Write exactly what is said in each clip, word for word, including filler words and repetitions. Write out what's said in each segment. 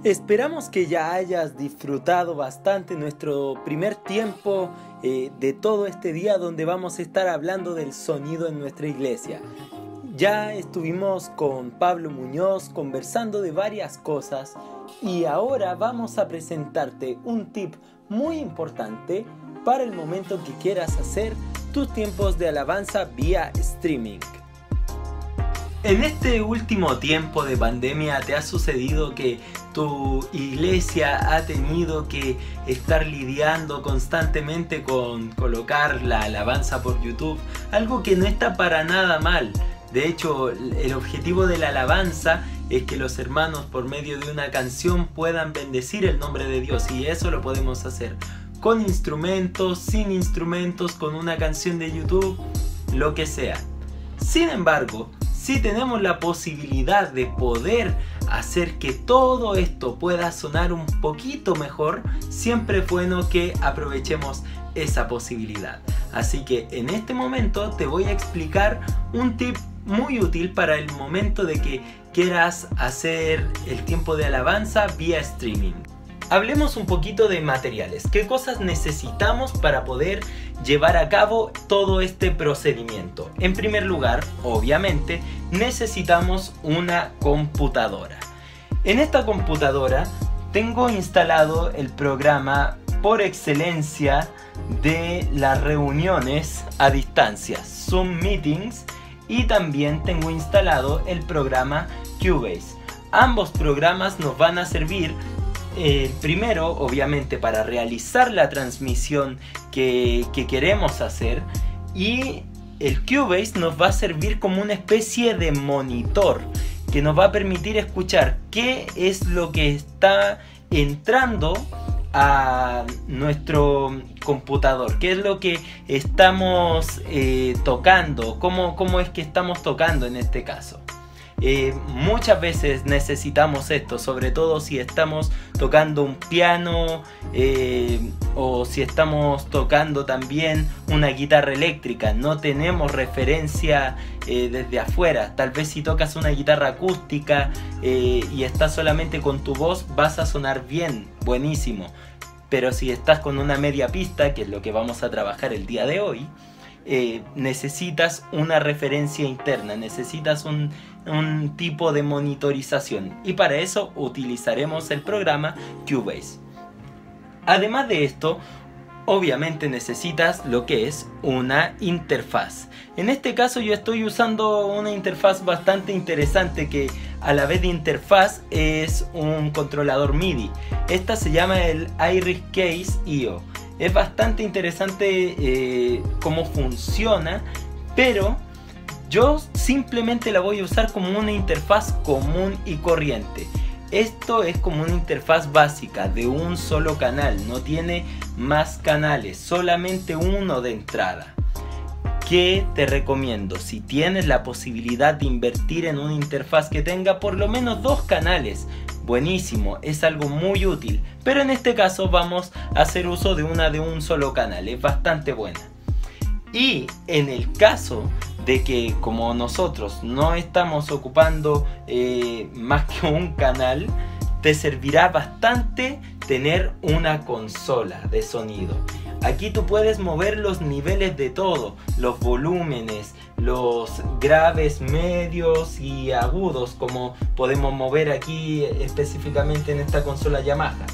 Esperamos que ya hayas disfrutado bastante nuestro primer tiempo eh, de todo este día donde vamos a estar hablando del sonido en nuestra iglesia. Ya estuvimos con Pablo Muñoz conversando de varias cosas y ahora vamos a presentarte un tip muy importante para el momento que quieras hacer tus tiempos de alabanza vía streaming. En este último tiempo de pandemia, ¿te ha sucedido que tu iglesia ha tenido que estar lidiando constantemente con colocar la alabanza por YouTube? Algo que no está para nada mal. De hecho, el objetivo de la alabanza es que los hermanos por medio de una canción puedan bendecir el nombre de Dios, y eso lo podemos hacer con instrumentos, sin instrumentos, con una canción de YouTube, lo que sea. Sin embargo, si tenemos la posibilidad de poder hacer que todo esto pueda sonar un poquito mejor, siempre es bueno que aprovechemos esa posibilidad. Así que en este momento te voy a explicar un tip muy útil para el momento de que quieras hacer el tiempo de alabanza vía streaming. Hablemos un poquito de materiales. ¿Qué cosas necesitamos para poder llevar a cabo todo este procedimiento? En primer lugar, obviamente, necesitamos una computadora. En esta computadora tengo instalado el programa por excelencia de las reuniones a distancia, Zoom Meetings, y también tengo instalado el programa Cubase. Ambos programas nos van a servir Eh, primero, obviamente, para realizar la transmisión que, que queremos hacer, y el Cubase nos va a servir como una especie de monitor que nos va a permitir escuchar qué es lo que está entrando a nuestro computador, qué es lo que estamos eh, tocando, cómo, cómo es que estamos tocando en este caso. Eh, muchas veces necesitamos esto, sobre todo si estamos tocando un piano eh, o si estamos tocando también una guitarra eléctrica. No tenemos referencia eh, desde afuera. Tal vez si tocas una guitarra acústica eh, y estás solamente con tu voz, vas a sonar bien, buenísimo. Pero si estás con una media pista, que es lo que vamos a trabajar el día de hoy, Eh, necesitas una referencia interna, necesitas un, un tipo de monitorización, y para eso utilizaremos el programa Cubase. Además de esto, obviamente necesitas lo que es una interfaz. En este caso yo estoy usando una interfaz bastante interesante que a la vez de interfaz es un controlador MIDI. Esta se llama el Iris Case I O. Es bastante interesante eh, cómo funciona, pero yo simplemente la voy a usar como una interfaz común y corriente. Esto es como una interfaz básica de un solo canal, no tiene más canales, solamente uno de entrada. ¿Qué te recomiendo? Si tienes la posibilidad de invertir en una interfaz que tenga por lo menos dos canales, buenísimo, es algo muy útil, pero en este caso vamos a hacer uso de una de un solo canal, es bastante buena. Y en el caso de que, como nosotros no estamos ocupando eh, más que un canal, te servirá bastante tener una consola de sonido. Aquí tú puedes mover los niveles de todo, los volúmenes, los graves, medios y agudos, como podemos mover aquí específicamente en esta consola Yamaha.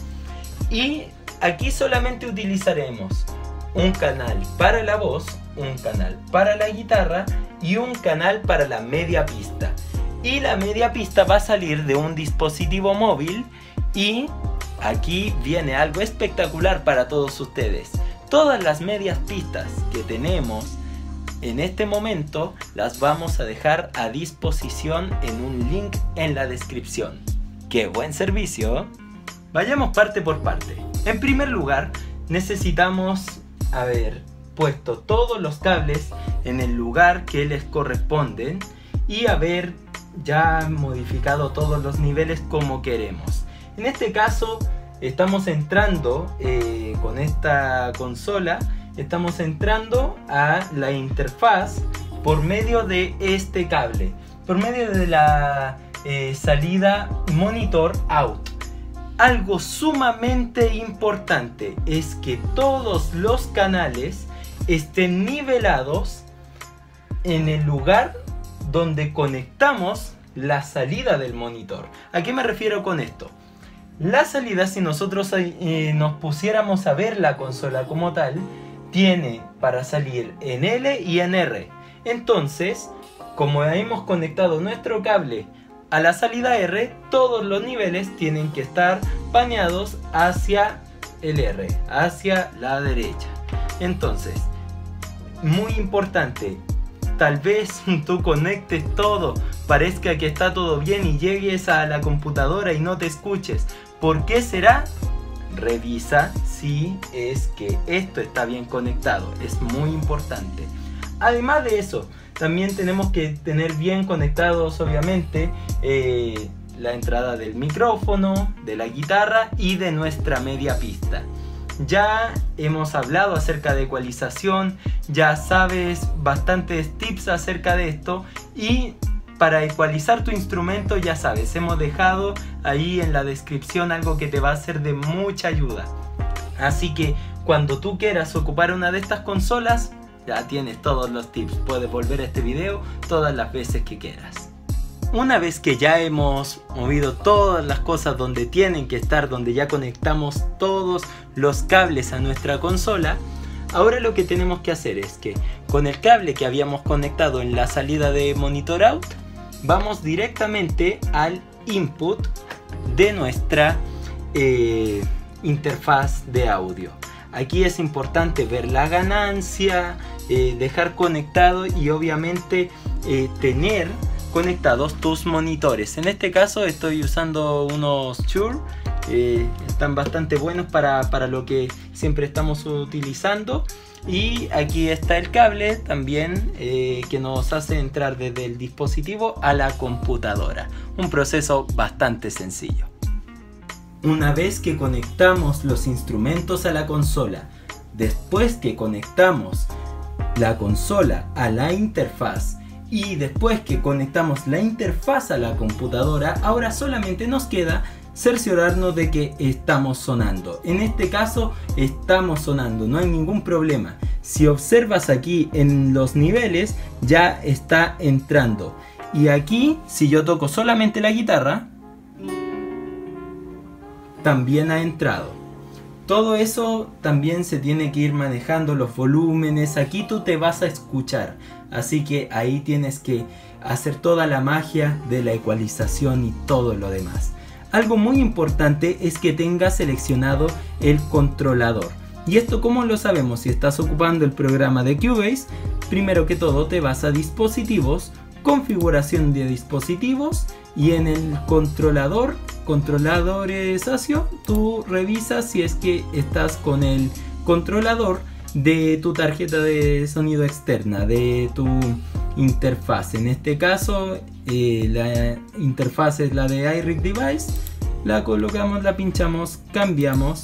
Y aquí solamente utilizaremos un canal para la voz, un canal para la guitarra y un canal para la media pista. Y la media pista va a salir de un dispositivo móvil, y aquí viene algo espectacular para todos ustedes. Todas las medias pistas que tenemos en este momento las vamos a dejar a disposición en un link en la descripción. ¡Qué buen servicio! Vayamos parte por parte. En primer lugar, necesitamos haber puesto todos los cables en el lugar que les corresponden y haber ya modificado todos los niveles como queremos. En este caso, estamos entrando eh, con esta consola, estamos entrando a la interfaz por medio de este cable, por medio de la eh, salida monitor out. algo sumamente importante es que todos los canales estén nivelados en el lugar donde conectamos la salida del monitor. ¿A qué me refiero con esto? La salida, si nosotros eh, nos pusiéramos a ver la consola como tal, tiene para salir en L y en R. Entonces, como hemos conectado nuestro cable a la salida R, todos los niveles tienen que estar paneados hacia el R, hacia la derecha. Entonces, muy importante, tal vez tú conectes todo, parezca que está todo bien y llegues a la computadora y no te escuches. ¿Por qué será? Revisa si es que esto está bien conectado, es muy importante. Además de eso, también tenemos que tener bien conectados obviamente eh, la entrada del micrófono, de la guitarra y de nuestra media pista. Ya hemos hablado acerca de ecualización, ya sabes bastantes tips acerca de esto, y para ecualizar tu instrumento ya sabes, hemos dejado ahí en la descripción algo que te va a ser de mucha ayuda. Así que cuando tú quieras ocupar una de estas consolas, ya tienes todos los tips, puedes volver a este video todas las veces que quieras. Una vez que ya hemos movido todas las cosas donde tienen que estar, donde ya conectamos todos los cables a nuestra consola, ahora lo que tenemos que hacer es que con el cable que habíamos conectado en la salida de monitor out, vamos directamente al input de nuestra eh, interfaz de audio. Aquí es importante ver la ganancia, eh, dejar conectado y obviamente eh, tener conectados tus monitores. En este caso estoy usando unos Shure, eh, están bastante buenos para, para lo que siempre estamos utilizando. Y aquí está el cable también eh, que nos hace entrar desde el dispositivo a la computadora. Un proceso bastante sencillo. Una vez que conectamos los instrumentos a la consola, después que conectamos la consola a la interfaz y después que conectamos la interfaz a la computadora, ahora solamente nos queda cerciorarnos de que estamos sonando. En este caso estamos sonando, no hay ningún problema. Si observas aquí en los niveles ya está entrando. Y aquí si yo toco solamente la guitarra, también ha entrado. Todo eso también se tiene que ir manejando, los volúmenes. Aquí tú te vas a escuchar, así que ahí tienes que hacer toda la magia de la ecualización y todo lo demás. Algo muy importante es que tengas seleccionado el controlador. ¿Y esto cómo lo sabemos? Si estás ocupando el programa de Cubase, primero que todo te vas a dispositivos, configuración de dispositivos, y en el controlador, controladores ASIO, tú revisas si es que estás con el controlador de tu tarjeta de sonido externa, de tu interfaz. En este caso eh, la interfaz es la de iRig Device. La colocamos, la pinchamos, cambiamos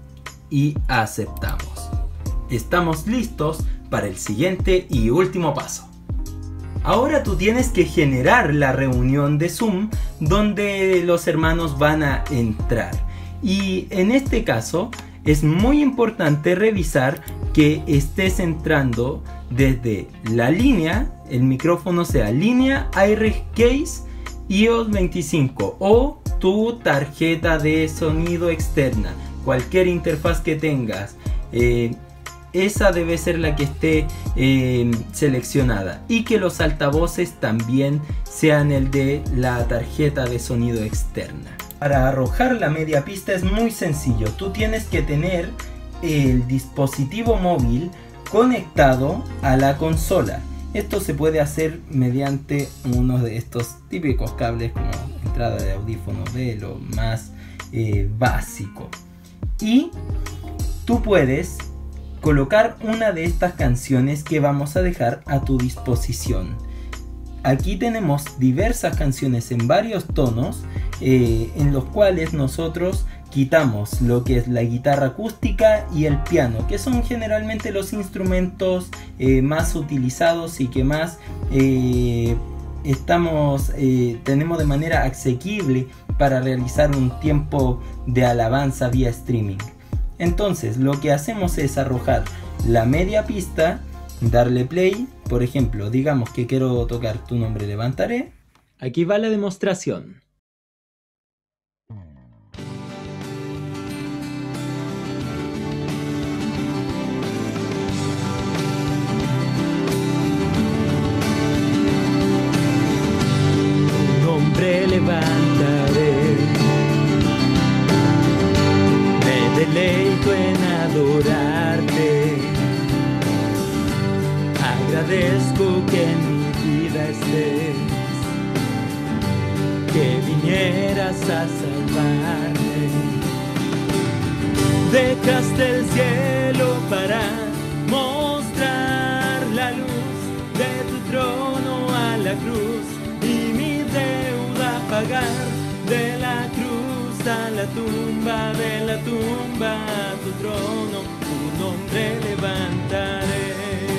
y aceptamos. Estamos listos para el siguiente y último paso. Ahora tú tienes que generar la reunión de Zoom donde los hermanos van a entrar. Y en este caso es muy importante revisar que estés entrando desde la línea, el micrófono sea línea iRig Case I O S veinticinco o tu tarjeta de sonido externa, cualquier interfaz que tengas. Eh, Esa debe ser la que esté eh, seleccionada, y que los altavoces también sean el de la tarjeta de sonido externa. Para arrojar la media pista es muy sencillo. Tú tienes que tener el dispositivo móvil conectado a la consola. Esto se puede hacer mediante uno de estos típicos cables como entrada de audífono de lo más eh, básico. Y tú puedes colocar una de estas canciones que vamos a dejar a tu disposición. Aquí tenemos diversas canciones en varios tonos eh, en los cuales nosotros quitamos lo que es la guitarra acústica y el piano, que son generalmente los instrumentos eh, más utilizados y que más eh, estamos eh, tenemos de manera asequible para realizar un tiempo de alabanza vía streaming. Entonces lo que hacemos es arrojar la media pista, darle play, por ejemplo, digamos que quiero tocar Tu Nombre Levantaré. Aquí va la demostración. Tu nombre levantaré, me deleito en adorarte. Agradezco que en mi vida estés, que vinieras a salvarme. Dejaste el cielo para mostrar la luz de tu trono a la cruz y mi deuda pagar. De la cruz a la tumba, de la tumba a tu trono, tu nombre levantaré.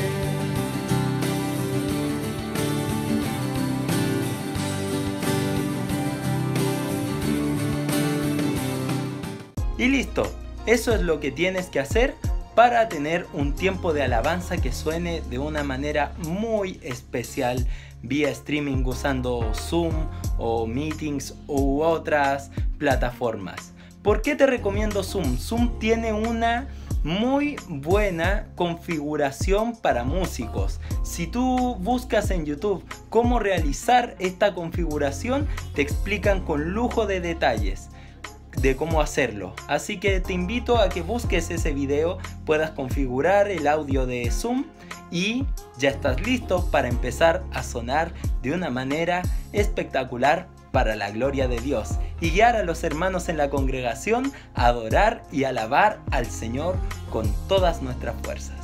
Y listo, eso es lo que tienes que hacer para tener un tiempo de alabanza que suene de una manera muy especial vía streaming usando Zoom o Meetings u otras plataformas. ¿Por qué te recomiendo Zoom? Zoom tiene una muy buena configuración para músicos. Si tú buscas en YouTube cómo realizar esta configuración, te explican con lujo de detalles de cómo hacerlo. Así que te invito a que busques ese video, puedas configurar el audio de Zoom y ya estás listo para empezar a sonar de una manera espectacular para la gloria de Dios y guiar a los hermanos en la congregación a adorar y alabar al Señor con todas nuestras fuerzas.